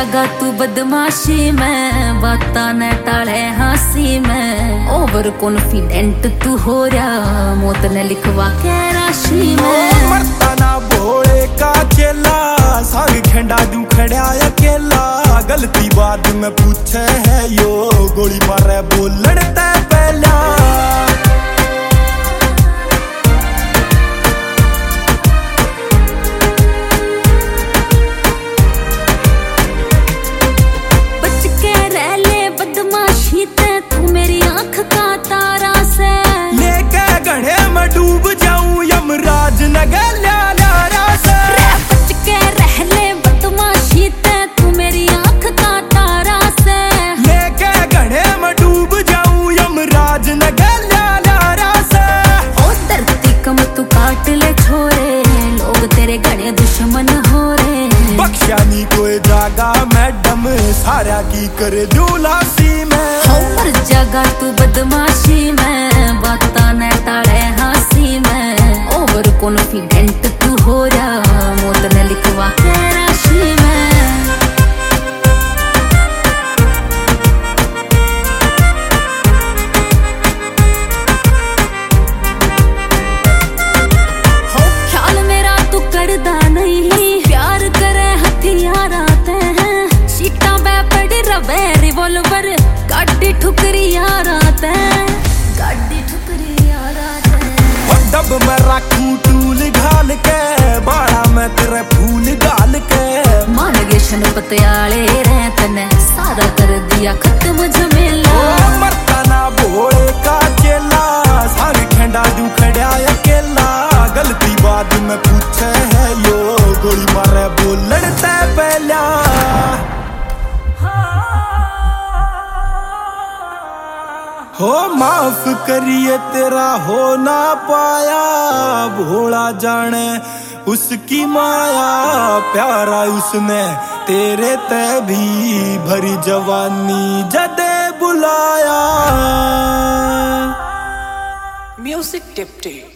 जागा तू बदमाशी में, बाता न टाले हंसी में। ओवर कॉन्फिडेंट तू हो रहा, मौत ने लिखवा के राशि में। मरता ना भोले का चेला, संग खेंडा दू खड़ा अकेला। गलती बाद में पूछे है यो, गोली मारे बोलन ते पहला। यमराज नगर ल्यारा से बच के रह ले बदमाशी ते, तू मेरी आंख का तारा से। लेके गढ़े में डूब जाऊं यमराज नगर ल्यारा से। ओ धरती कम तू काट ले छोरे, लोग तेरे गढ़े दुश्मन हो रे। बख्शा नी कोई जागा मैडम, सारा की कर जुलासी में। हर जगह तू बदमाशी में, बाता न टाले हंसी में। ओवर कॉन्फिडेंट तू हो रहा, मौत ने लिखवा के राशि में। हो ख्याल मेरा तू करदा नहीं, प्यार करे हथियार आते हैं। सीटा पे पड़ी रवे रिवॉल्वर, गाड़ी ठुकरी यार आते हैं, गाड़ी ठुकरी यार आते हैं। डब में रखूं टूल घाल के, बाड़ा में तेरे फूल डाल के। मान गए शन पत्याले रहत ने, सारा कर दिया खत्म झमेला। मरता ना भोले का चेला, संग खेंडा दू खड़ा अकेला। गलती बाद में पूछे है यो, गोली मारे बोलन ते पहला। हो माफ करिए तेरा हो ना पाया, भोला जाने उसकी माया। प्यारा उसने तेरे ते भी, भरी जवानी जदे बुलाया। म्यूजिक टिप्टी।